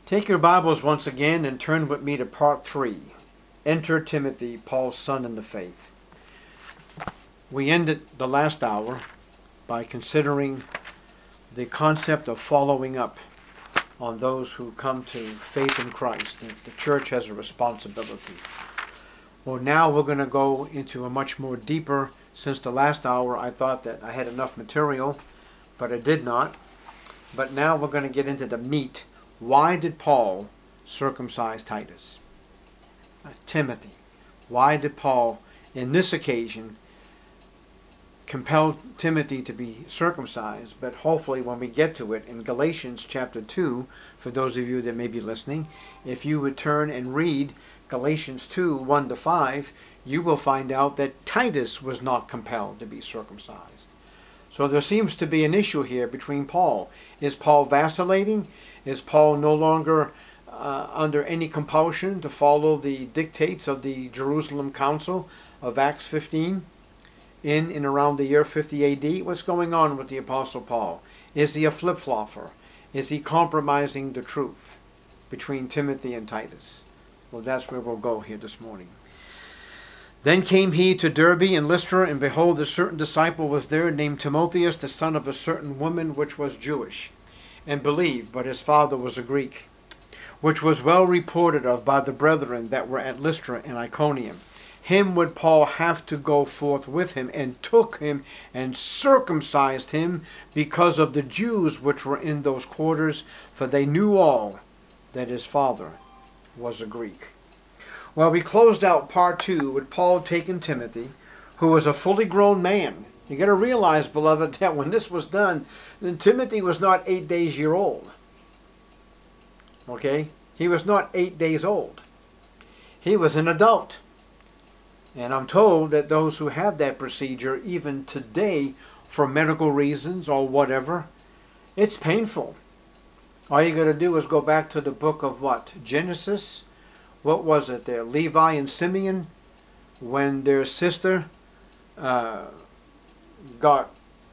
Take your Bibles once again and turn with me to part 3. Enter Timothy, Paul's son in the faith. We ended the last hour by considering the concept of following up on those who come to faith in Christ. The church has a responsibility. Well, now we're going to go into a much more deeper. Since the last hour I thought that I had enough material, but I did not. But now we're going to get into the meat. Why did Paul circumcise Titus? Timothy. Why did Paul, in this occasion, compel Timothy to be circumcised? But hopefully when we get to it in Galatians chapter 2, for those of you that may be listening, if you would turn and read Galatians 2, 1 to 5, you will find out that Titus was not compelled to be circumcised. So there seems to be an issue here between Paul. Is Paul vacillating? Is Paul no longer under any compulsion to follow the dictates of the Jerusalem Council of Acts 15 in and around the year 50 AD? What's going on with the Apostle Paul? Is he a flip-flopper? Is he compromising the truth between Timothy and Titus? Well, that's where we'll go here this morning. Then came he to Derbe and Lystra, and behold, a certain disciple was there, named Timotheus, the son of a certain woman which was Jewish, and believed, but his father was a Greek, which was well reported of by the brethren that were at Lystra and Iconium. Him would Paul have to go forth with him, and took him and circumcised him, because of the Jews which were in those quarters, for they knew all that his father was a Greek. Well, we closed out part 2 with Paul taking Timothy, who was a fully grown man. You got to realize, beloved, that when this was done, then Timothy was not 8 days year old. Okay? He was not 8 days old. He was an adult. And I'm told that those who have that procedure, even today, for medical reasons or whatever, it's painful. All you got to do is go back to the book of what? Genesis? What was it there? Levi and Simeon, when their sister got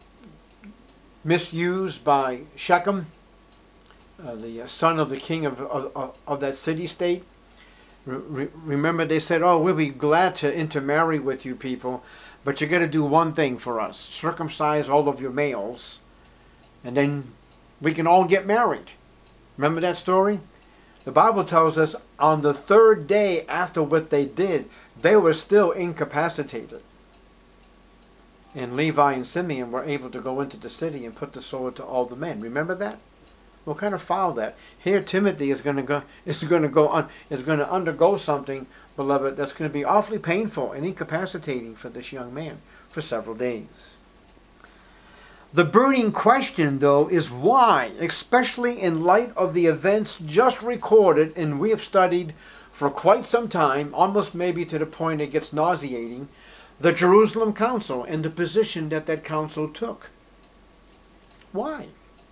misused by Shechem, the son of the king of that city-state. Remember, they said, oh, we'll be glad to intermarry with you people, but you got to do one thing for us. Circumcise all of your males, and then we can all get married. Remember that story? The Bible tells us on the 3rd day after what they did, they were still incapacitated. And Levi and Simeon were able to go into the city and put the sword to all the men. Remember that? We'll kind of follow that. Here Timothy is going to undergo something, beloved, that's going to be awfully painful and incapacitating for this young man for several days. The burning question, though, is why, especially in light of the events just recorded and we have studied for quite some time, almost maybe to the point it gets nauseating, the Jerusalem Council and the position that that council took. Why?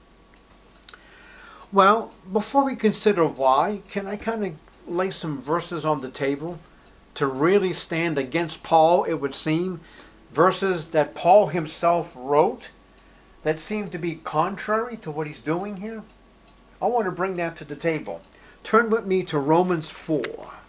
Well, before we consider why, can I kind of lay some verses on the table to really stand against Paul, it would seem, verses that Paul himself wrote that seem to be contrary to what he's doing here? I want to bring that to the table. Turn with me to Romans 4.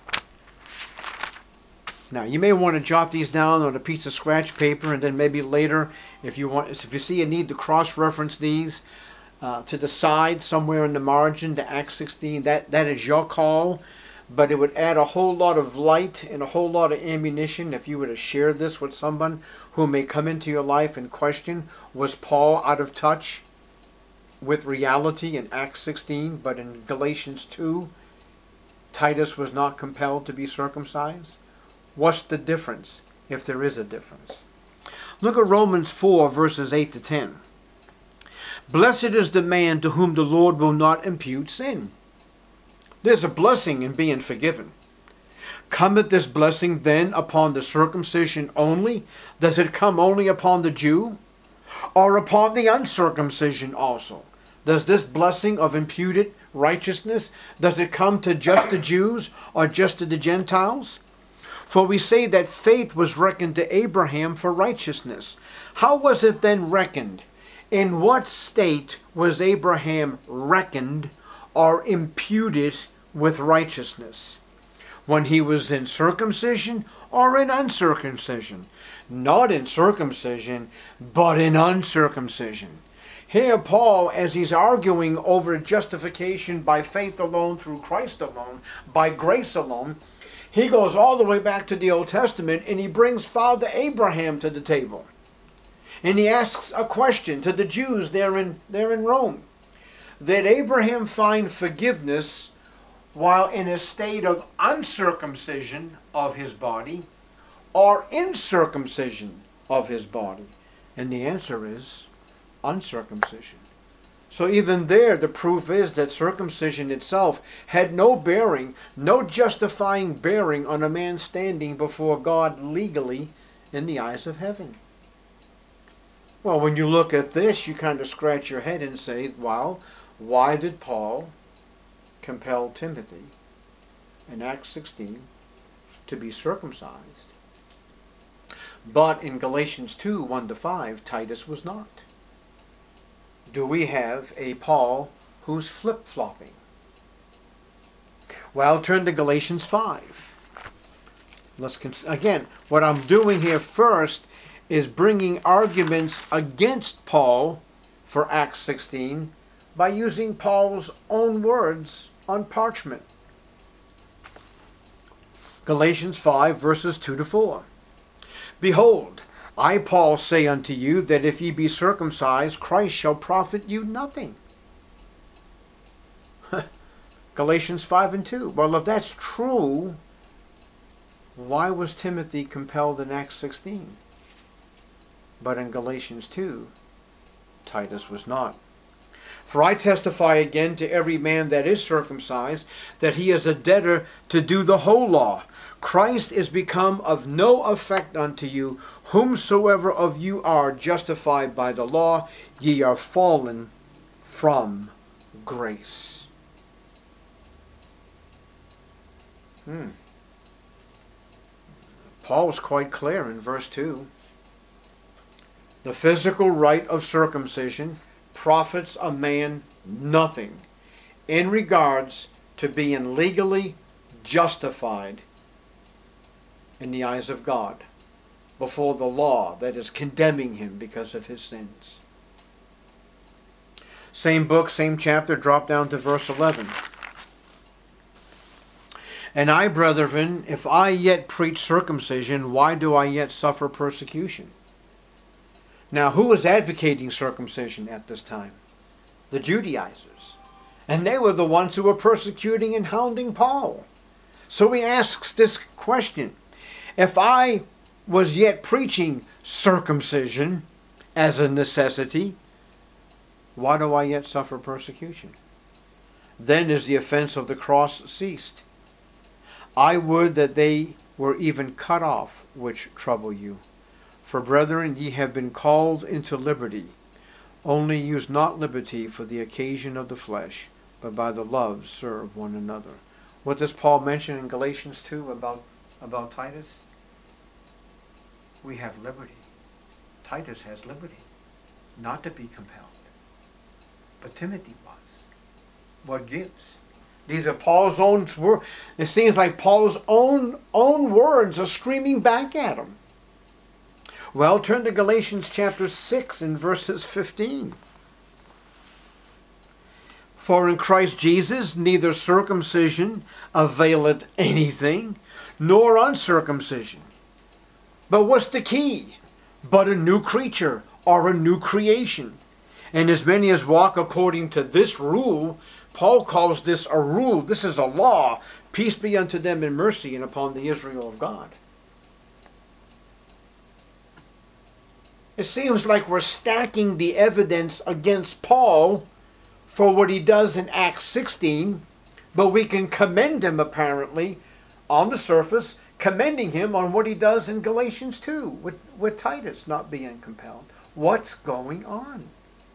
Now, you may want to jot these down on a piece of scratch paper, and then maybe later, if you see a need to cross-reference these to the side, somewhere in the margin, to Acts 16, that is your call. But it would add a whole lot of light and a whole lot of ammunition if you were to share this with someone who may come into your life and question, was Paul out of touch with reality in Acts 16, but in Galatians 2, Titus was not compelled to be circumcised? What's the difference, if there is a difference? Look at Romans 4, verses 8 to 10. Blessed is the man to whom the Lord will not impute sin. There's a blessing in being forgiven. Cometh this blessing then upon the circumcision only? Does it come only upon the Jew? Or upon the uncircumcision also? Does this blessing of imputed righteousness, does it come to just the Jews or just to the Gentiles? For we say that faith was reckoned to Abraham for righteousness. How was it then reckoned? In what state was Abraham reckoned are imputed with righteousness, when he was in circumcision or in uncircumcision. Not in circumcision, but in uncircumcision. Here Paul, as he's arguing over justification by faith alone, through Christ alone, by grace alone, he goes all the way back to the Old Testament and he brings Father Abraham to the table. And he asks a question to the Jews there in Rome. Did Abraham find forgiveness while in a state of uncircumcision of his body or incircumcision of his body? And the answer is uncircumcision. So even there, the proof is that circumcision itself had no bearing, no justifying bearing on a man standing before God legally in the eyes of heaven. Well, when you look at this, you kind of scratch your head and say, well, why did Paul compel Timothy in Acts 16 to be circumcised? But in Galatians 2, 1-5, Titus was not. Do we have a Paul who's flip-flopping? Well, turn to Galatians 5. Again, what I'm doing here first is bringing arguments against Paul for Acts 16 by using Paul's own words on parchment. Galatians 5, verses 2-4. Behold, I, Paul, say unto you, that if ye be circumcised, Christ shall profit you nothing. Galatians 5:2. Well, if that's true, why was Timothy compelled in Acts 16? But in Galatians 2, Titus was not. For I testify again to every man that is circumcised, that he is a debtor to do the whole law. Christ is become of no effect unto you. Whomsoever of you are justified by the law, ye are fallen from grace. Paul's quite clear in verse 2. The physical rite of circumcision profits a man nothing in regards to being legally justified in the eyes of God before the law that is condemning him because of his sins. Same book, same chapter, drop down to verse 11. And I, brethren, if I yet preach circumcision, why do I yet suffer persecution? Now, who was advocating circumcision at this time? The Judaizers. And they were the ones who were persecuting and hounding Paul. So he asks this question. If I was yet preaching circumcision as a necessity, why do I yet suffer persecution? Then is the offense of the cross ceased. I would that they were even cut off which trouble you. For brethren, ye have been called into liberty. Only use not liberty for the occasion of the flesh, but by the love serve one another. What does Paul mention in Galatians 2 about Titus? We have liberty. Titus has liberty, not to be compelled. But Timothy was. What gives? These are Paul's own words. It seems like Paul's own words are screaming back at him. Well, turn to Galatians chapter 6 and verses 15. For in Christ Jesus neither circumcision availeth anything, nor uncircumcision. But what's the key? But a new creature, or a new creation. And as many as walk according to this rule, Paul calls this a rule. This is a law. Peace be unto them and mercy and upon the Israel of God. It seems like we're stacking the evidence against Paul for what he does in Acts 16, but we can commend him apparently on the surface, commending him on what he does in Galatians 2 with Titus not being compelled. What's going on?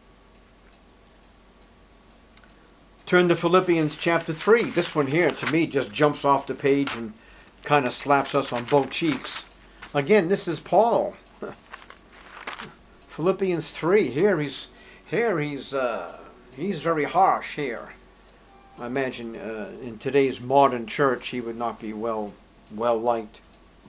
Turn to Philippians chapter 3. This one here, to me, just jumps off the page and kind of slaps us on both cheeks. Again, this is Paul. Philippians 3. He's very harsh here. I imagine in today's modern church he would not be well liked.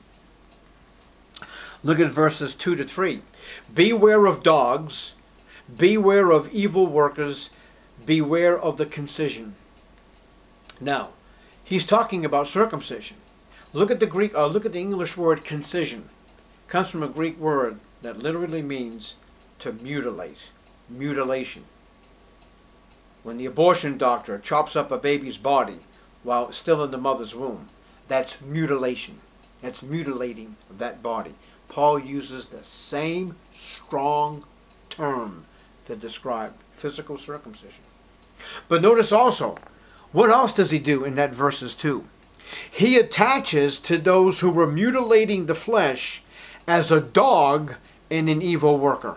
Look at verses 2 to 3. Beware of dogs, beware of evil workers, beware of the concision. Now, he's talking about circumcision. Look at the Greek, look at the English word concision. It comes from a Greek word that literally means to mutilate, mutilation. When the abortion doctor chops up a baby's body while it's still in the mother's womb, that's mutilation. That's mutilating of that body. Paul uses the same strong term to describe physical circumcision. But notice also, what else does he do in that verses 2? He attaches to those who were mutilating the flesh as a dog and an evil worker.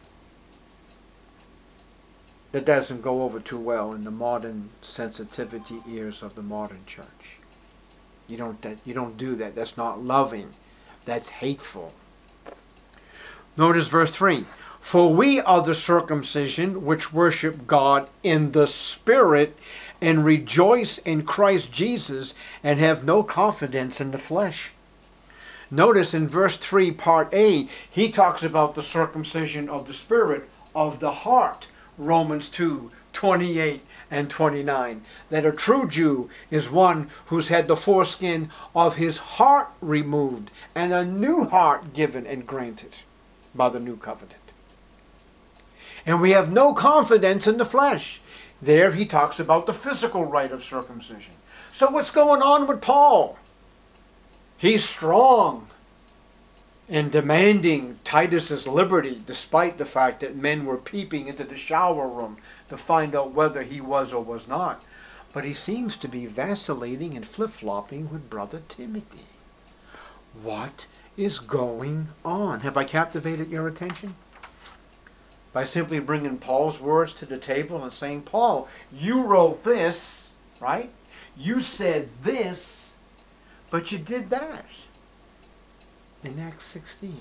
That doesn't go over too well in the modern sensitivity ears of the modern church. You don't do that. That's not loving. That's hateful. Notice verse 3. For we are the circumcision which worship God in the Spirit and rejoice in Christ Jesus and have no confidence in the flesh. Notice in verse 3, part A, he talks about the circumcision of the Spirit, of the heart. Romans 2:28 and 29. That a true Jew is one who's had the foreskin of his heart removed and a new heart given and granted by the new covenant. And we have no confidence in the flesh. There he talks about the physical rite of circumcision. So what's going on with Paul? He's strong in demanding Titus's liberty, despite the fact that men were peeping into the shower room to find out whether he was or was not. But he seems to be vacillating and flip-flopping with brother Timothy. What is going on? Have I captivated your attention? By simply bringing Paul's words to the table and saying, Paul, you wrote this, right? You said this, but you did that in Acts 16.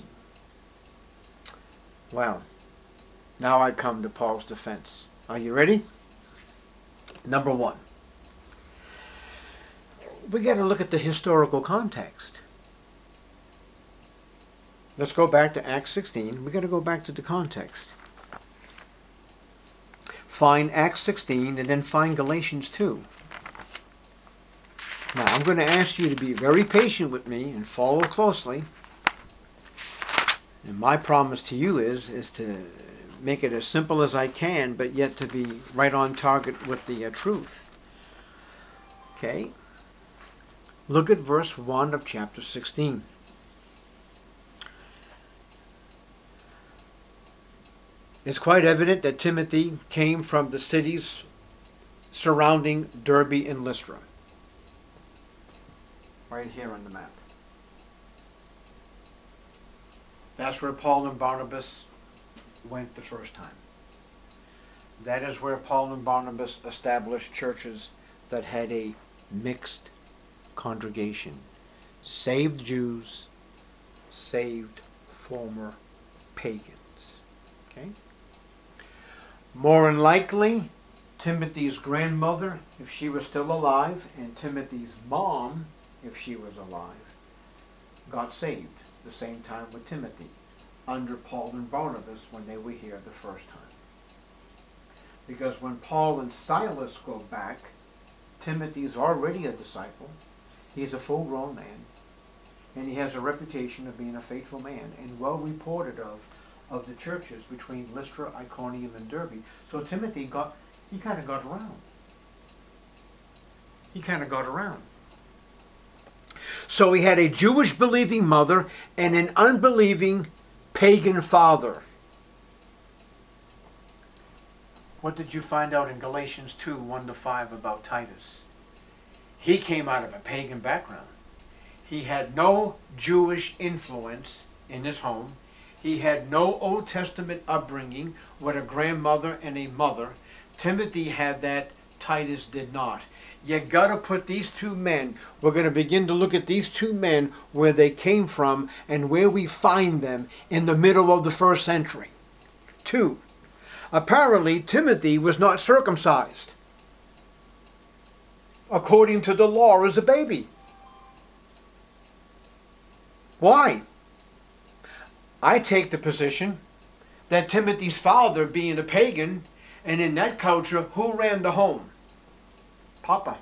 Well, now I come to Paul's defense. Are you ready? Number one, we got to look at the historical context. Let's go back to Acts 16. We got to go back to the context. Find Acts 16 and then find Galatians 2. Now, I'm going to ask you to be very patient with me and follow closely. And my promise to you is to make it as simple as I can, but yet to be right on target with the truth. Okay? Look at verse 1 of chapter 16. It's quite evident that Timothy came from the cities surrounding Derbe and Lystra. Right here on the map. That's where Paul and Barnabas went the first time. That is where Paul and Barnabas established churches that had a mixed congregation. Saved Jews, saved former pagans. Okay? More than likely, Timothy's grandmother, if she was still alive, and Timothy's mom, if she was alive, got saved the same time with Timothy, under Paul and Barnabas when they were here the first time. Because when Paul and Silas go back, Timothy's already a disciple. He's a full-grown man, and he has a reputation of being a faithful man and well reported of the churches between Lystra, Iconium, and Derbe. So Timothy kind of got around. He kind of got around. So he had a Jewish believing mother and an unbelieving pagan father. What did you find out in Galatians 2, 1-5 about Titus? He came out of a pagan background. He had no Jewish influence in his home. He had no Old Testament upbringing with a grandmother and a mother. Timothy had that. Titus did not. You got to put these two men, we're going to begin to look at these two men, where they came from and where we find them in the middle of the first century. 2. Apparently, Timothy was not circumcised. according to the law as a baby. Why? I take the position that Timothy's father, being a pagan, and in that culture, who ran the home? Papa.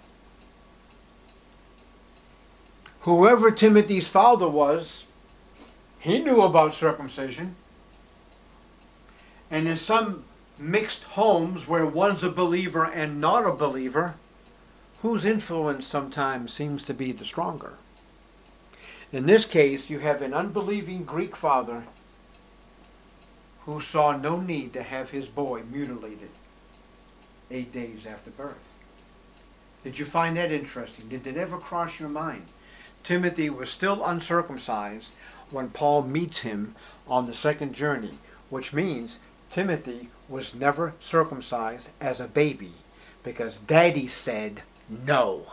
Whoever Timothy's father was, he knew about circumcision. And in some mixed homes where one's a believer and not a believer, whose influence sometimes seems to be the stronger? In this case, you have an unbelieving Greek father who saw no need to have his boy mutilated 8 days after birth. Did you find that interesting? Did it ever cross your mind? Timothy was still uncircumcised when Paul meets him on the second journey, which means Timothy was never circumcised as a baby because Daddy said no.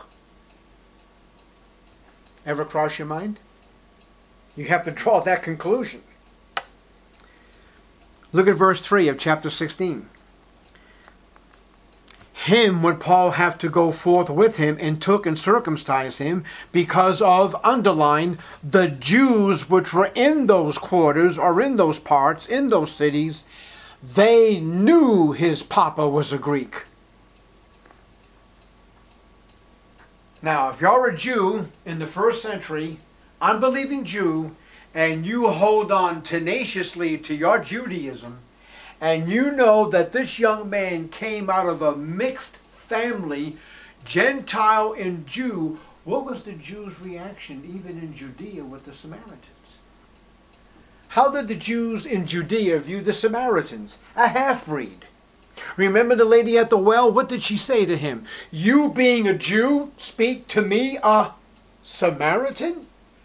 Ever cross your mind? You have to draw that conclusion. Look at verse 3 of chapter 16. Him would Paul have to go forth with him and took and circumcised him because of, underline, the Jews which were in those quarters or in those parts, in those cities. They knew his papa was a Greek. Now, if you're a Jew in the first century, unbelieving Jew, and you hold on tenaciously to your Judaism, and you know that this young man came out of a mixed family, Gentile and Jew, what was the Jews' reaction even in Judea with the Samaritans? How did the Jews in Judea view the Samaritans? A half-breed. Remember the lady at the well? What did she say to him? You being a Jew, speak to me, a Samaritan?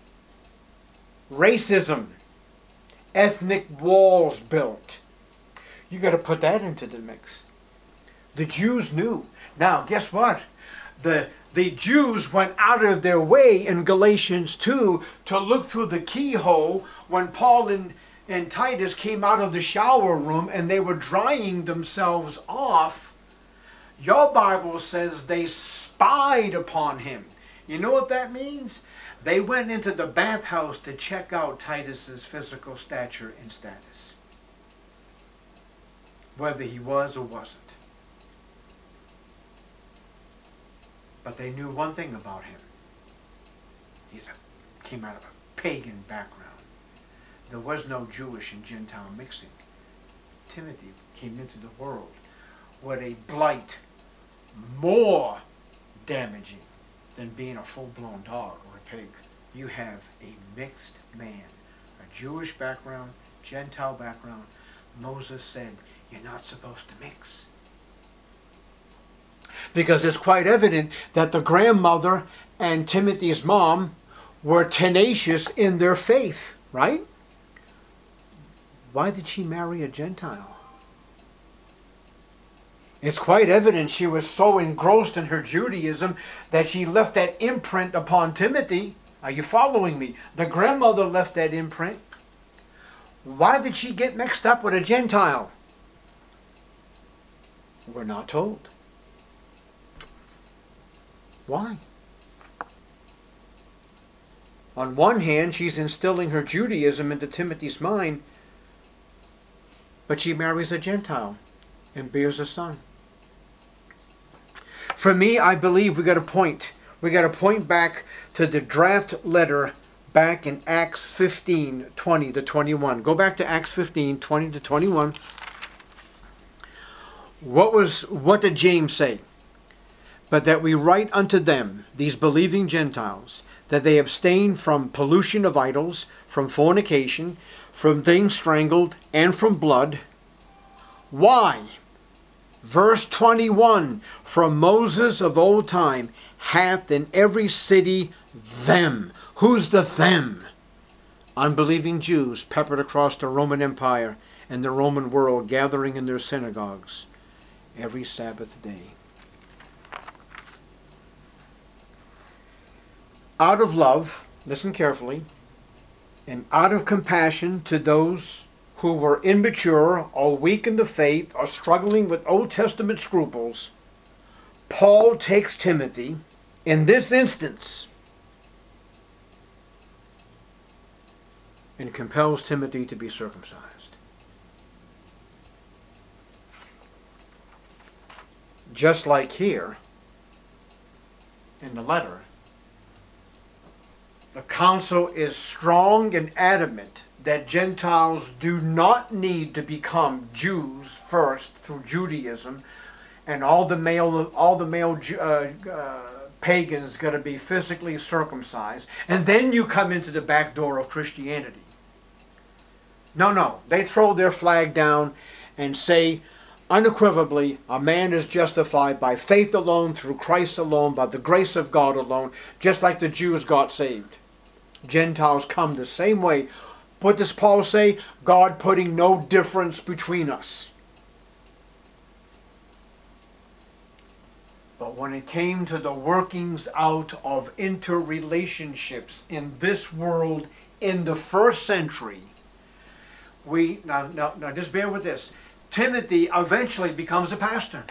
Racism. Ethnic walls built. You got to put that into the mix. The Jews knew. Now, guess what? The Jews went out of their way in Galatians 2 to look through the keyhole when Paul and Titus came out of the shower room and they were drying themselves off. Your Bible says they spied upon him. You know what that means? They went into the bathhouse to check out Titus's physical stature and status. Whether he was or wasn't. But they knew one thing about him. He came out of a pagan background. There was no Jewish and Gentile mixing. Timothy came into the world with a blight more damaging than being a full-blown dog or a pig. You have a mixed man, a Jewish background, Gentile background. Moses said, you're not supposed to mix. Because it's quite evident that the grandmother and Timothy's mom were tenacious in their faith, right? Why did she marry a Gentile? It's quite evident she was so engrossed in her Judaism that she left that imprint upon Timothy. Are you following me? The grandmother left that imprint. Why did she get mixed up with a Gentile? We're not told. Why? On one hand, she's instilling her Judaism into Timothy's mind, but she marries a Gentile and bears a son. For me, I believe we got to point back to the draft letter back in Acts 15, 20 to 21. Go back to Acts 15, 20 to 21. What did James say? But that we write unto them, these believing Gentiles, that they abstain from pollution of idols, from fornication, from things strangled, and from blood. Why? Verse 21, from Moses of old time hath in every city them. Who's the them? Unbelieving Jews peppered across the Roman Empire and the Roman world, gathering in their synagogues every Sabbath day. Out of love, listen carefully, and out of compassion to those who were immature or weak in the faith or struggling with Old Testament scruples, Paul takes Timothy in this instance, and compels Timothy to be circumcised. Just like here in the letter, the council is strong and adamant that Gentiles do not need to become Jews first through Judaism, and all the male pagans got to be physically circumcised, and then you come into the back door of Christianity. No. They throw their flag down and say unequivocally, a man is justified by faith alone, through Christ alone, by the grace of God alone, just like the Jews got saved. Gentiles come the same way. What does Paul say? God putting no difference between us. But when it came to the workings out of interrelationships in this world in the first century, now just bear with this. Timothy eventually becomes a pastor.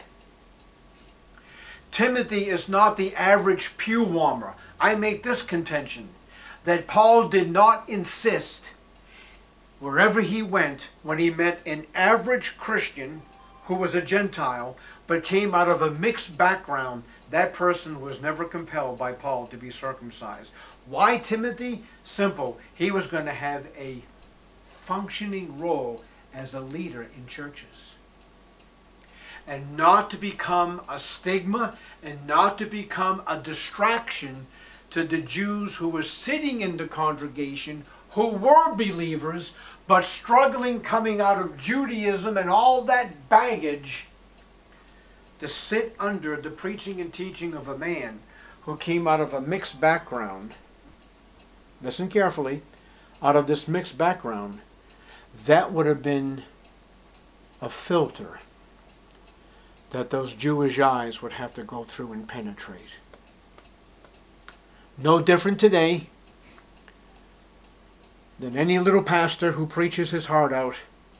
Timothy is not the average pew warmer. I make this contention, that Paul did not insist wherever he went, when he met an average Christian who was a Gentile but came out of a mixed background, that person was never compelled by Paul to be circumcised. Why Timothy? Simple. He was going to have a functioning role as a leader in churches, and not to become a stigma and not to become a distraction to the Jews who were sitting in the congregation, who were believers but struggling coming out of Judaism and all that baggage, to sit under the preaching and teaching of a man who came out of a mixed background. Listen carefully. Out of this mixed background, that would have been a filter that those Jewish eyes would have to go through and penetrate. No different today than any little pastor who preaches his heart out,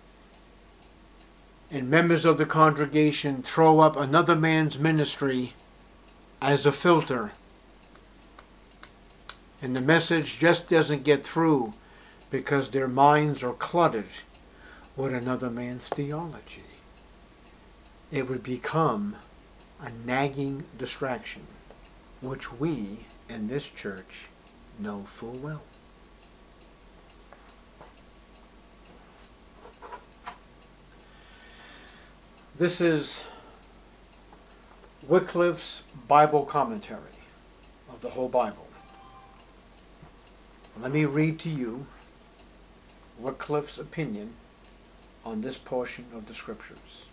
and members of the congregation throw up another man's ministry as a filter, and the message just doesn't get through because their minds are cluttered with another man's theology. It would become a nagging distraction, which we in this church know full well. This is Wycliffe's Bible commentary of the whole Bible. Let me read to you Wycliffe's opinion on this portion of the Scriptures.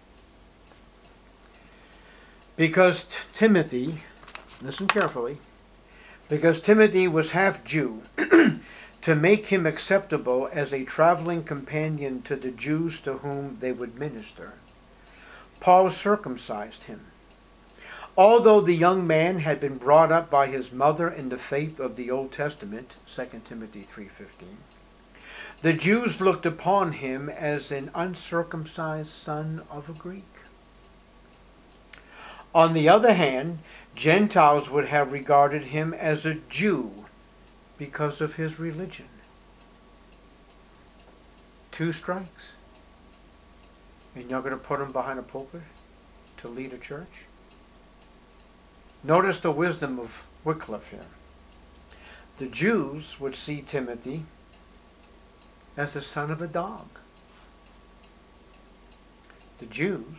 Because Timothy, listen carefully, because Timothy was half Jew, to make him acceptable as a traveling companion to the Jews to whom they would minister, Paul circumcised him. Although the young man had been brought up by his mother in the faith of the Old Testament, 2 Timothy 3:15, the Jews looked upon him as an uncircumcised son of a Greek. On the other hand, Gentiles would have regarded him as a Jew because of his religion. 2 strikes. And you're going to put him behind a pulpit to lead a church? Notice the wisdom of Wycliffe here. The Jews would see Timothy as the son of a dog. The Jews,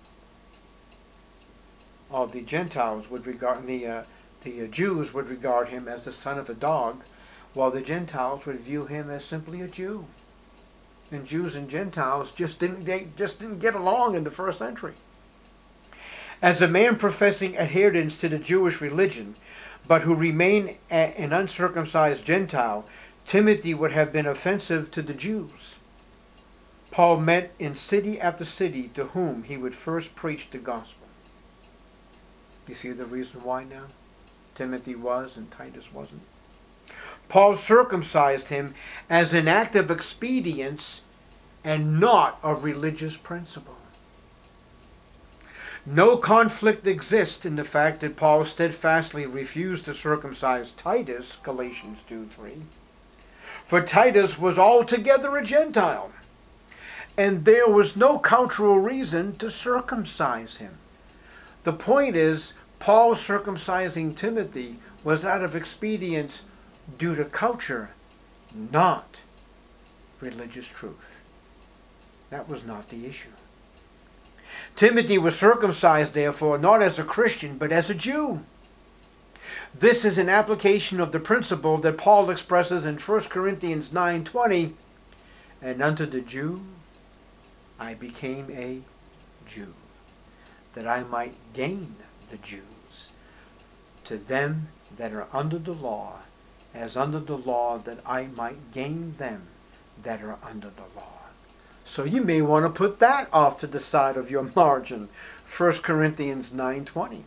or the Gentiles would regard, the Jews would regard him as the son of a dog, while the Gentiles would view him as simply a Jew. And Jews and Gentiles just didn't get along in the first century. As a man professing adherence to the Jewish religion, but who remained an uncircumcised Gentile, Timothy would have been offensive to the Jews. Paul met in city after city to whom he would first preach the gospel. You see the reason why now? Timothy was and Titus wasn't. Paul circumcised him as an act of expedience and not of religious principle. No conflict exists in the fact that Paul steadfastly refused to circumcise Titus, Galatians 2:3. For Titus was altogether a Gentile, and there was no cultural reason to circumcise him. The point is, Paul circumcising Timothy was out of expedience due to culture, not religious truth. That was not the issue. Timothy was circumcised, therefore, not as a Christian, but as a Jew. This is an application of the principle that Paul expresses in 1 Corinthians 9:20, and unto the Jew I became a Jew, that I might gain the Jews. To them that are under the law, as under the law, that I might gain them that are under the law. So you may want to put that off to the side of your margin. 1 Corinthians 9:20.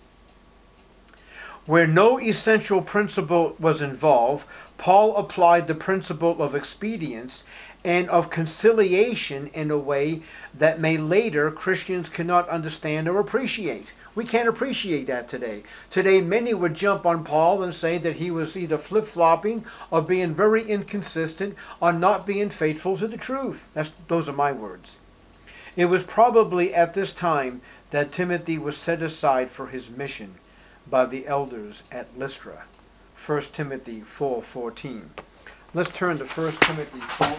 Where no essential principle was involved, Paul applied the principle of expedience and of conciliation in a way that may later Christians cannot understand or appreciate. We can't appreciate that today. Today many would jump on Paul and say that he was either flip-flopping or being very inconsistent or not being faithful to the truth. Those are my words. It was probably at this time that Timothy was set aside for his mission by the elders at Lystra. 1 Timothy 4:14. Let's turn to 1 Timothy 4.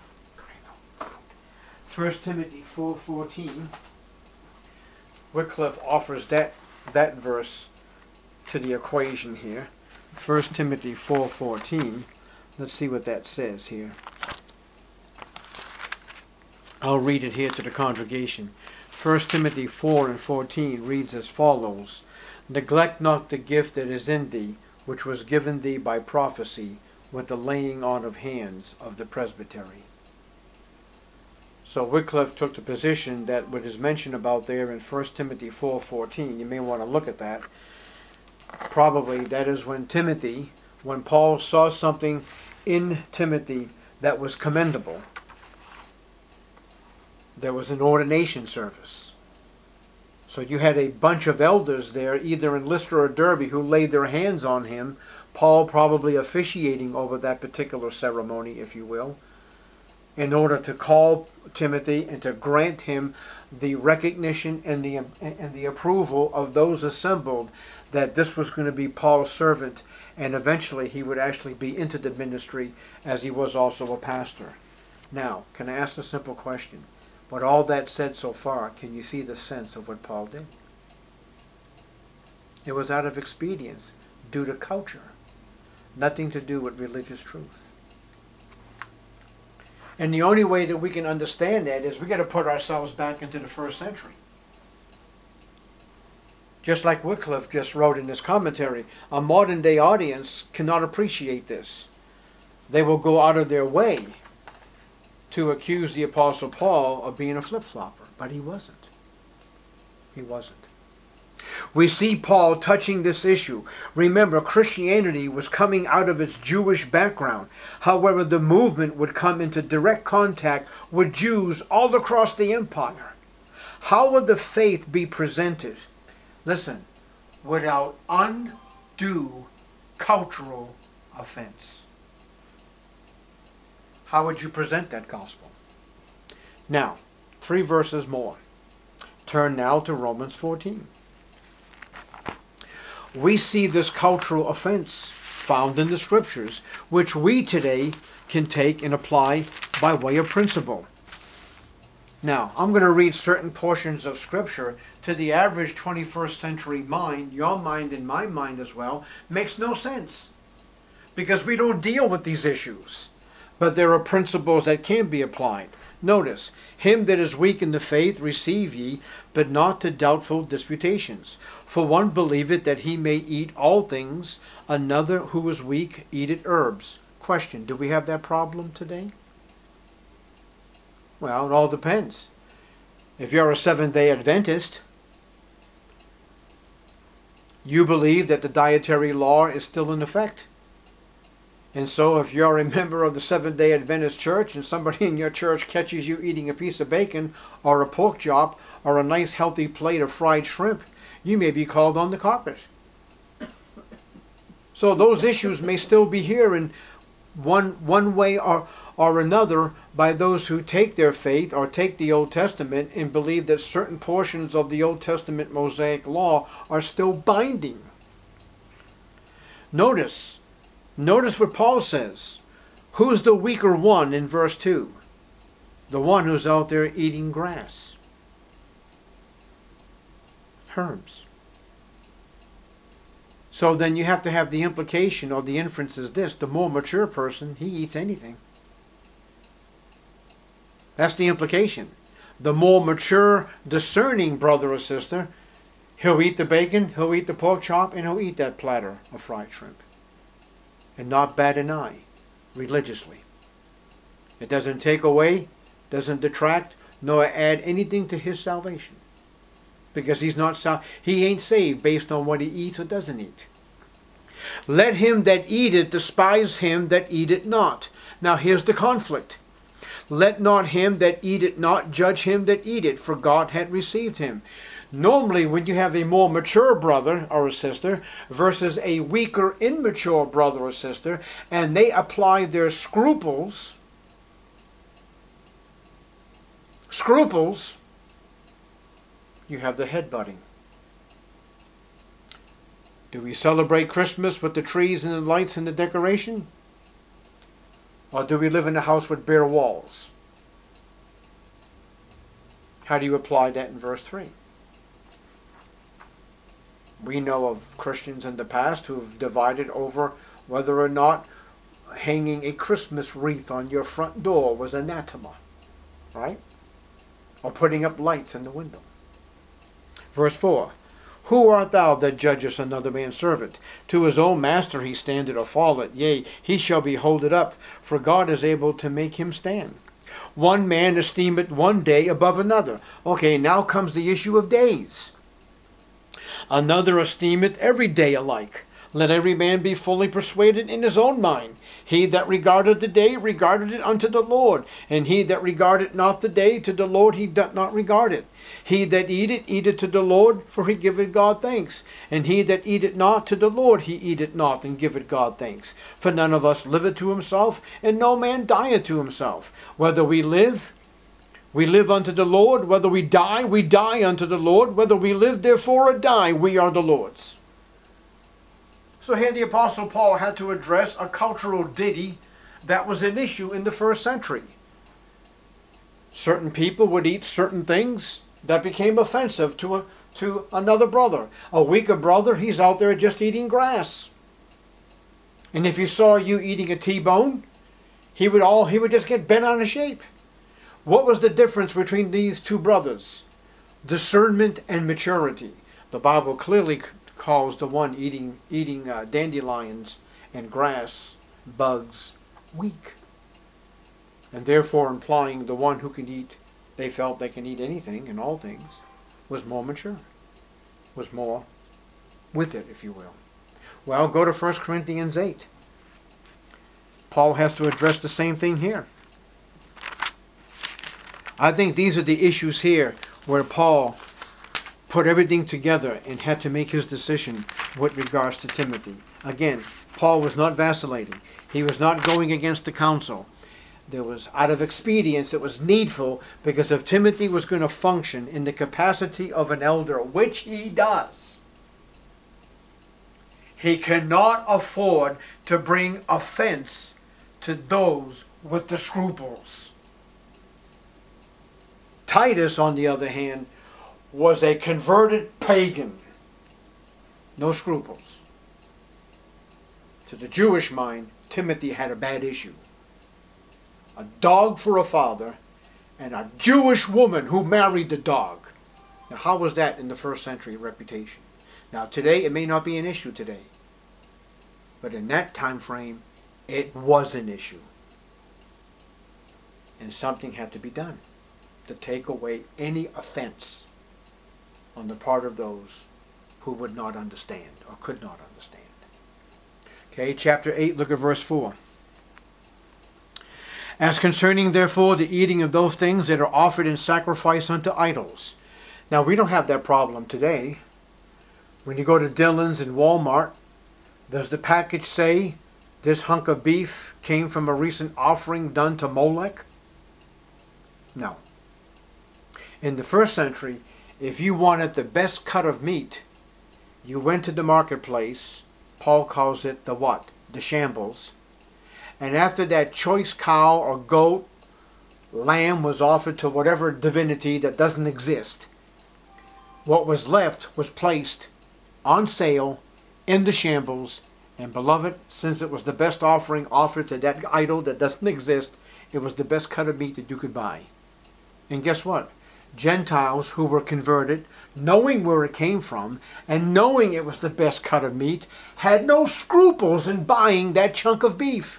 1 Timothy 4:14. Wycliffe offers that verse to the equation here. 1 Timothy 4:14. Let's see what that says here. I'll read it here to the congregation. 1 Timothy 4:14 reads as follows. Neglect not the gift that is in thee, which was given thee by prophecy, with the laying on of hands of the presbytery. So Wycliffe took the position that what is mentioned about there in 1 Timothy 4:14, you may want to look at that. Probably that is when Paul saw something in Timothy that was commendable. There was an ordination service. So you had a bunch of elders there, either in Lystra or Derbe, who laid their hands on him, Paul probably officiating over that particular ceremony, if you will, in order to call Timothy and to grant him the recognition and the approval of those assembled that this was going to be Paul's servant, and eventually he would actually be into the ministry as he was also a pastor. Now, can I ask a simple question? With all that said so far, can you see the sense of what Paul did? It was out of expedience, due to culture, nothing to do with religious truth. And the only way that we can understand that is we got to put ourselves back into the first century. Just like Wycliffe just wrote in his commentary, a modern day audience cannot appreciate this. They will go out of their way to accuse the Apostle Paul of being a flip-flopper, but he wasn't. He wasn't. We see Paul touching this issue. Remember, Christianity was coming out of its Jewish background. However, the movement would come into direct contact with Jews all across the empire. How would the faith be presented? Listen, without undue cultural offense. How would you present that gospel? Now, 3 verses more. Turn now to Romans 14. We see this cultural offense found in the scriptures, which we today can take and apply by way of principle. Now, I'm going to read certain portions of scripture. To the average 21st century mind, your mind and my mind as well, makes no sense, because we don't deal with these issues. But there are principles that can be applied. Notice, him that is weak in the faith receive ye, but not to doubtful disputations. For one believeth that he may eat all things, another who is weak eateth herbs. Question, do we have that problem today? Well, it all depends. If you're a Seventh-day Adventist, you believe that the dietary law is still in effect. And so if you're a member of the Seventh-day Adventist Church and somebody in your church catches you eating a piece of bacon or a pork chop or a nice healthy plate of fried shrimp, you may be called on the carpet. So those issues may still be here in one way or another by those who take their faith or take the Old Testament and believe that certain portions of the Old Testament Mosaic law are still binding. Notice what Paul says. Who's the weaker one in verse 2? The one who's out there eating grass. Herbs. So then you have to have the implication or the inference is this: the more mature person, he eats anything. That's the implication. The more mature, discerning brother or sister, he'll eat the bacon, he'll eat the pork chop, and he'll eat that platter of fried shrimp. And not bat an eye, religiously. It doesn't take away, doesn't detract, nor add anything to his salvation. Because he ain't saved based on what he eats or doesn't eat. Let him that eateth despise him that eateth not. Now here's the conflict. Let not him that eateth not judge him that eateth, for God hath received him. Normally, when you have a more mature brother or a sister versus a weaker, immature brother or sister, and they apply their scruples, you have the headbutting. Do we celebrate Christmas with the trees and the lights and the decoration? Or do we live in a house with bare walls? How do you apply that in verse 3? We know of Christians in the past who have divided over whether or not hanging a Christmas wreath on your front door was anathema, right? Or putting up lights in the window. Verse 4. Who art thou that judgest another man's servant? To his own master he standeth or falleth, yea, he shall be holded up, for God is able to make him stand. One man esteemeth one day above another. Okay, now comes the issue of days. Another esteemeth every day alike. Let every man be fully persuaded in his own mind. He that regardeth the day regardeth it unto the Lord, and he that regardeth not the day to the Lord he doth not regard it. He that eateth, eateth to the Lord, for he giveth God thanks. And he that eateth not to the Lord, he eateth not, and giveth God thanks. For none of us liveth to himself, and no man dieth to himself. Whether we live unto the Lord. Whether we die unto the Lord. Whether we live therefore or die, we are the Lord's. So here the Apostle Paul had to address a cultural ditty that was an issue in the first century. Certain people would eat certain things that became offensive to another brother. A weaker brother, he's out there just eating grass. And if he saw you eating a T-bone, he would just get bent out of shape. What was the difference between these two brothers? Discernment and maturity. The Bible clearly calls the one eating dandelions and grass, bugs, weak. And therefore implying the one who can eat, they felt they can eat anything and all things, was more mature, was more with it, if you will. Well, go to 1 Corinthians 8. Paul has to address the same thing here. I think these are the issues here where Paul put everything together and had to make his decision with regards to Timothy. Again, Paul was not vacillating. He was not going against the council. There was, out of expedience, it was needful, because if Timothy was going to function in the capacity of an elder, which he does, he cannot afford to bring offense to those with the scruples. Titus, on the other hand, was a converted pagan. No scruples. To the Jewish mind, Timothy had a bad issue. A dog for a father, and a Jewish woman who married the dog. Now, how was that in the first century reputation? Now, today, it may not be an issue today. But in that time frame, it was an issue. And something had to be done to take away any offense on the part of those who would not understand or could not understand. Okay, chapter 8, look at verse 4. As concerning therefore the eating of those things that are offered in sacrifice unto idols. Now we don't have that problem today. When you go to Dillon's and Walmart, does the package say this hunk of beef came from a recent offering done to Molech? No. In the first century, if you wanted the best cut of meat, you went to the marketplace. Paul calls it the what? The shambles. And after that choice cow or goat, lamb was offered to whatever divinity that doesn't exist, what was left was placed on sale in the shambles. And beloved, since it was the best offering offered to that idol that doesn't exist, it was the best cut of meat that you could buy. And guess what? Gentiles who were converted, knowing where it came from, and knowing it was the best cut of meat, had no scruples in buying that chunk of beef.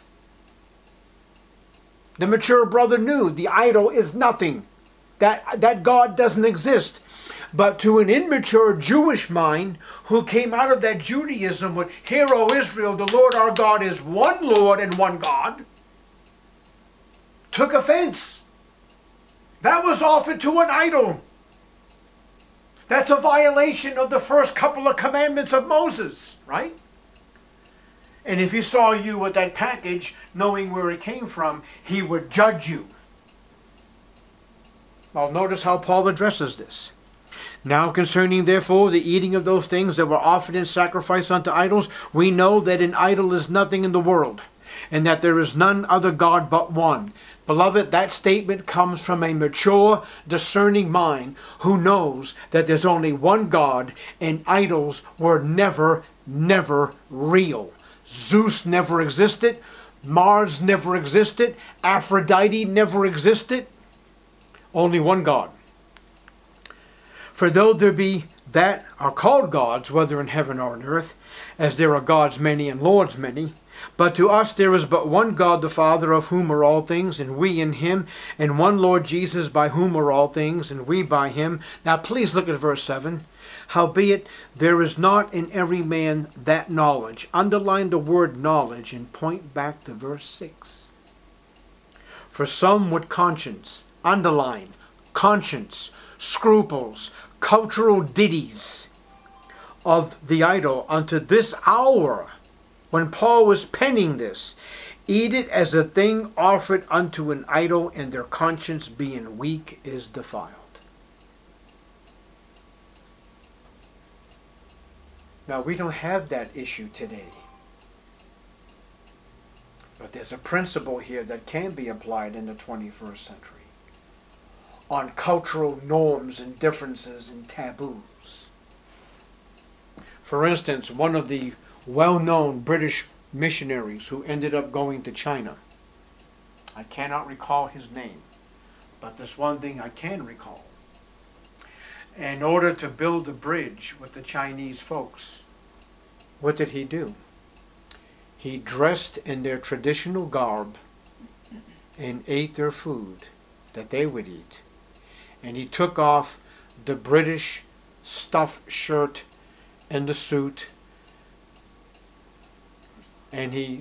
The mature brother knew the idol is nothing. That God doesn't exist. But to an immature Jewish mind who came out of that Judaism with, "Hear, O Israel, the Lord our God is one Lord and one God," took offense. That was offered to an idol. That's a violation of the first couple of commandments of Moses, right? And if he saw you with that package, knowing where it came from, he would judge you. Well, notice how Paul addresses this. Now concerning therefore the eating of those things that were offered in sacrifice unto idols, we know that an idol is nothing in the world, and that there is none other God but one. Beloved, that statement comes from a mature, discerning mind who knows that there's only one God, and idols were never real. Zeus never existed. Mars never existed. Aphrodite never existed. Only one God. For though there be that are called gods, whether in heaven or on earth, as there are gods many and lords many, but to us there is but one God, the Father, of whom are all things, and we in him, and one Lord Jesus, by whom are all things, and we by him. Now please look at verse 7. Howbeit there is not in every man that knowledge. Underline the word knowledge and point back to verse 6. For some with conscience, underline, conscience, scruples, cultural ditties of the idol unto this hour, when Paul was penning this, eat it as a thing offered unto an idol, and their conscience being weak is defiled. Now we don't have that issue today. But there's a principle here that can be applied in the 21st century on cultural norms and differences and taboos. For instance, one of the well-known British missionaries who ended up going to China, I cannot recall his name, but there's one thing I can recall. In order to build a bridge with the Chinese folks, what did he do? He dressed in their traditional garb and ate their food that they would eat. And he took off the British stuff shirt and the suit, and he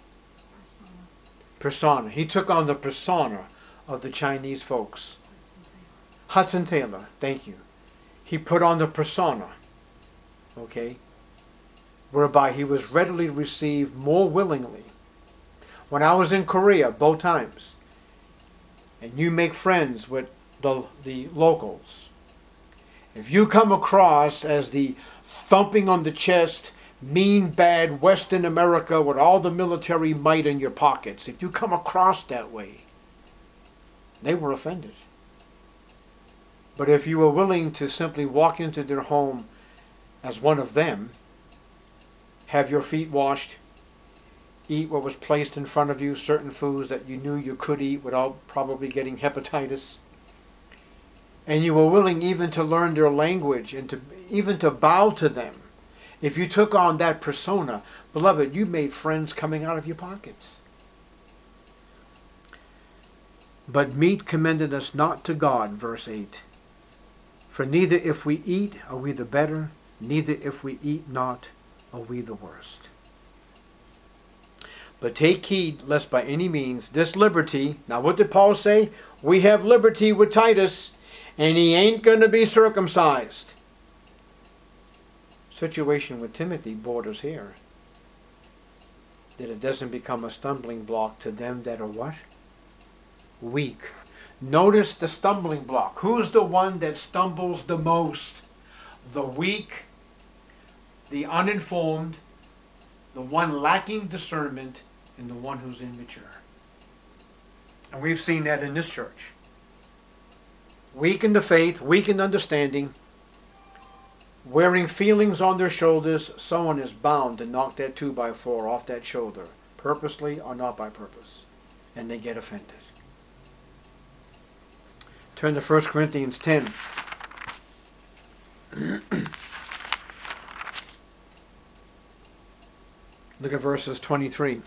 took on the persona of the Chinese folks. Hudson Taylor, thank you. He put on the persona, okay, whereby he was readily received more willingly. When I was in Korea, both times, and you make friends with the locals, if you come across as the thumping on the chest, mean, bad Western America with all the military might in your pockets, if you come across that way, they were offended. But if you were willing to simply walk into their home as one of them, have your feet washed, eat what was placed in front of you, certain foods that you knew you could eat without probably getting hepatitis, and you were willing even to learn their language and even to bow to them, if you took on that persona, beloved, you made friends coming out of your pockets. But meat commended us not to God, verse 8. For neither if we eat are we the better, neither if we eat not are we the worst. But take heed lest by any means this liberty, now what did Paul say? We have liberty with Titus, and he ain't going to be circumcised. Situation with Timothy borders here. That it doesn't become a stumbling block to them that are what? Weak. Notice the stumbling block. Who's the one that stumbles the most? The weak, the uninformed, the one lacking discernment, and the one who's immature. And we've seen that in this church. Weak in the faith, weak in understanding, wearing feelings on their shoulders, someone is bound to knock that 2x4 off that shoulder, purposely or not by purpose, and they get offended. Turn to 1 Corinthians 10. Look at verses 23.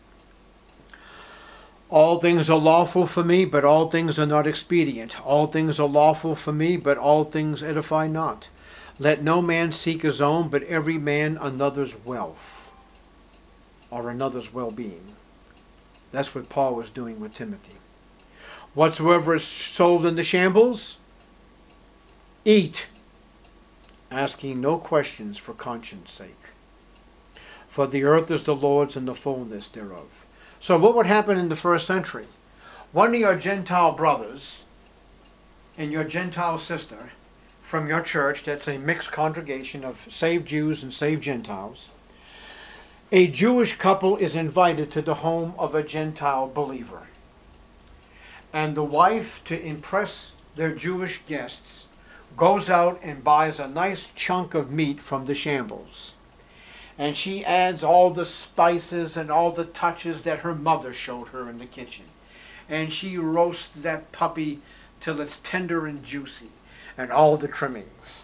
All things are lawful for me, but all things are not expedient. All things are lawful for me, but all things edify not. Let no man seek his own, but every man another's wealth, or another's well-being. That's what Paul was doing with Timothy. Whatsoever is sold in the shambles, eat, asking no questions for conscience sake. For the earth is the Lord's and the fullness thereof. So what would happen in the first century? One of your Gentile brothers and your Gentile sister from your church, that's a mixed congregation of saved Jews and saved Gentiles, a Jewish couple is invited to the home of a Gentile believer. And the wife, to impress their Jewish guests, goes out and buys a nice chunk of meat from the shambles. And she adds all the spices and all the touches that her mother showed her in the kitchen. And she roasts that puppy till it's tender and juicy, and all the trimmings.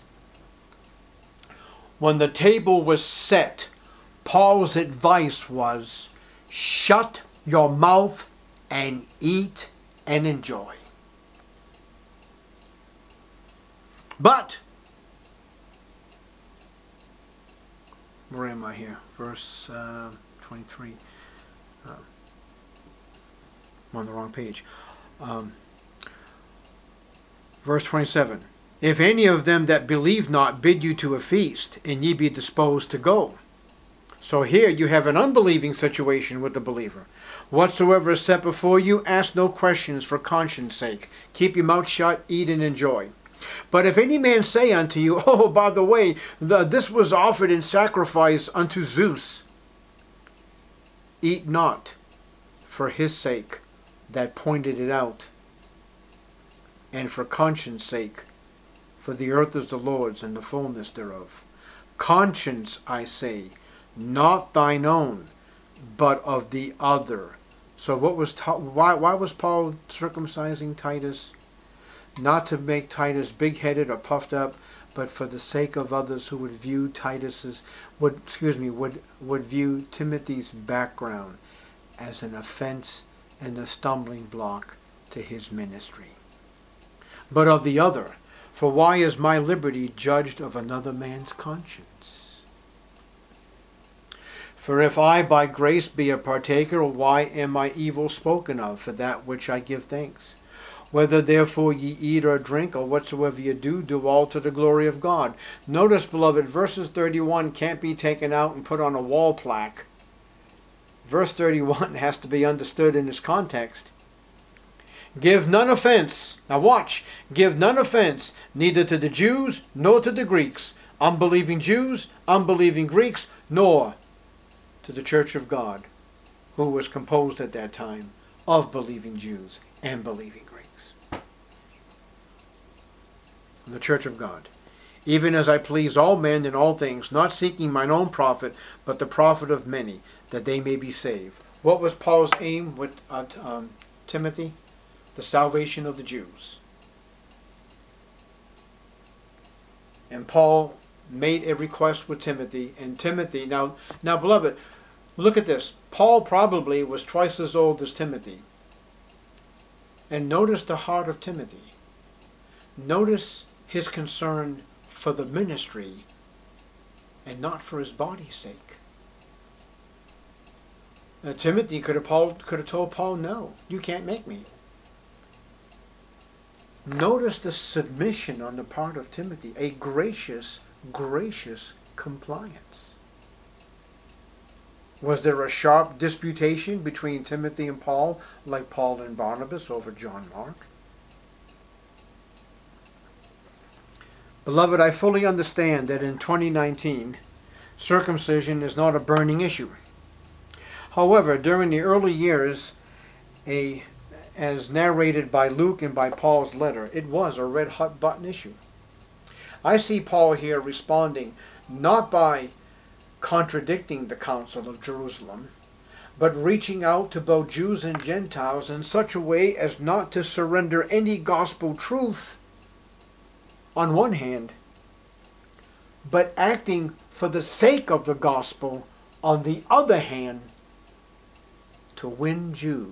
When the table was set, Paul's advice was, shut your mouth and eat and enjoy. But, where am I here? Verse 23. I'm on the wrong page. Verse 27. If any of them that believe not bid you to a feast, and ye be disposed to go. So here you have an unbelieving situation with the believer. Whatsoever is set before you, ask no questions for conscience sake. Keep your mouth shut, eat and enjoy. But if any man say unto you, oh, by the way, this was offered in sacrifice unto Zeus, eat not for his sake that pointed it out, and for conscience sake, for the earth is the Lord's and the fullness thereof. Conscience, I say, not thine own, but of the other. So what was why was Paul circumcising Titus? Not to make Titus big-headed or puffed up, but for the sake of others who would view would view Timothy's background as an offense and a stumbling block to his ministry. But of the other, for why is my liberty judged of another man's conscience? For if I by grace be a partaker, why am I evil spoken of for that which I give thanks? Whether therefore ye eat or drink, or whatsoever ye do, do all to the glory of God. Notice, beloved, verses 31 can't be taken out and put on a wall plaque. Verse 31 has to be understood in its context. Give none offense. Now watch. Give none offense, neither to the Jews, nor to the Greeks. Unbelieving Jews, unbelieving Greeks, nor to the church of God, who was composed at that time of believing Jews and believing Greeks. The church of God. Even as I please all men in all things, not seeking mine own profit, but the profit of many, that they may be saved. What was Paul's aim with Timothy? The salvation of the Jews. And Paul made a request with Timothy, and Timothy, now beloved, look at this. Paul probably was twice as old as Timothy. And notice the heart of Timothy. Notice his concern for the ministry and not for his body's sake. Timothy could have told Paul, no, you can't make me. Notice the submission on the part of Timothy, a gracious compliance. Was there a sharp disputation between Timothy and Paul, like Paul and Barnabas over John Mark? Beloved, I fully understand that in 2019, circumcision is not a burning issue. However, during the early years, as narrated by Luke and by Paul's letter, it was a red-hot button issue. I see Paul here responding not by contradicting the Council of Jerusalem, but reaching out to both Jews and Gentiles in such a way as not to surrender any gospel truth on one hand, but acting for the sake of the gospel on the other hand to win Jews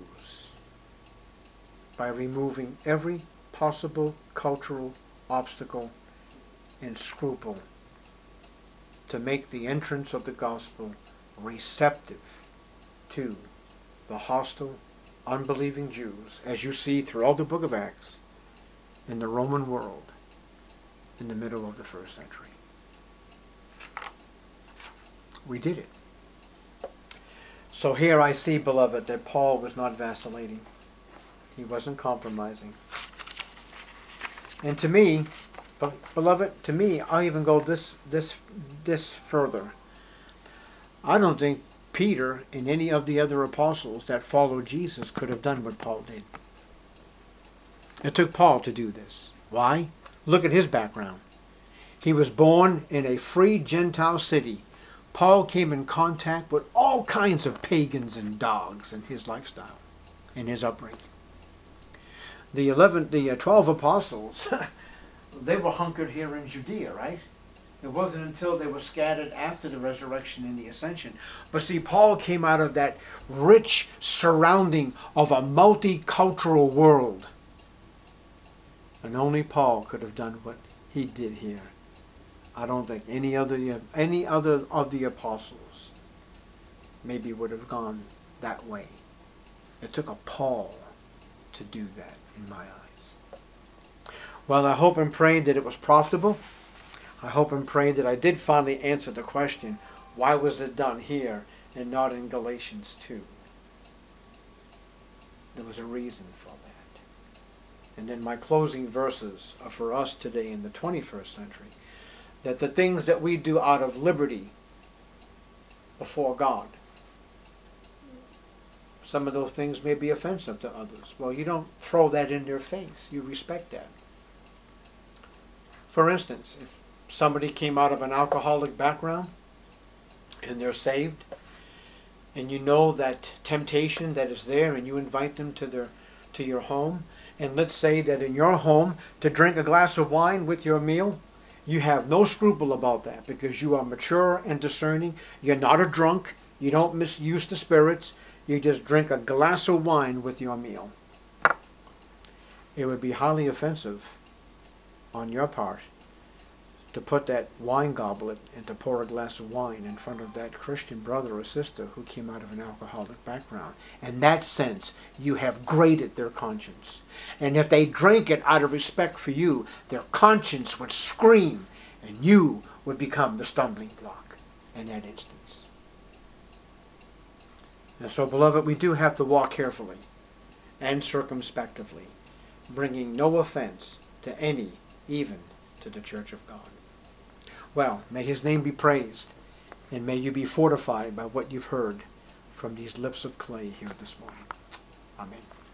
by removing every possible cultural obstacle and scruple to make the entrance of the gospel receptive to the hostile, unbelieving Jews, as you see throughout the book of Acts, in the Roman world in the middle of the first century. We did it. So here I see, beloved, that Paul was not vacillating. He wasn't compromising. And to me, beloved, to me, I even go this further. I don't think Peter and any of the other apostles that followed Jesus could have done what Paul did. It took Paul to do this. Why? Look at his background. He was born in a free Gentile city. Paul came in contact with all kinds of pagans and dogs in his lifestyle, in his upbringing. The 12 apostles, they were hunkered here in Judea, right? It wasn't until they were scattered after the resurrection and the ascension. But see, Paul came out of that rich surrounding of a multicultural world. And only Paul could have done what he did here. I don't think any other of the apostles maybe would have gone that way. It took a Paul to do that in my eyes. Well, I hope and pray that it was profitable. I hope and pray that I did finally answer the question, why was it done here and not in Galatians 2? There was a reason for that. And then my closing verses are for us today in the 21st century, that the things that we do out of liberty before God, some of those things may be offensive to others. Well, you don't throw that in their face. You respect that. For instance, if somebody came out of an alcoholic background and they're saved, and you know that temptation that is there, and you invite them to your home, and let's say that in your home to drink a glass of wine with your meal, you have no scruple about that because you are mature and discerning. You're not a drunk. You don't misuse the spirits. You just drink a glass of wine with your meal. It would be highly offensive on your part to put that wine goblet and to pour a glass of wine in front of that Christian brother or sister who came out of an alcoholic background. In that sense, you have grated their conscience. And if they drank it out of respect for you, their conscience would scream and you would become the stumbling block in that instance. And so, beloved, we do have to walk carefully and circumspectively, bringing no offense to any, even to the church of God. Well, may his name be praised, and may you be fortified by what you've heard from these lips of clay here this morning. Amen.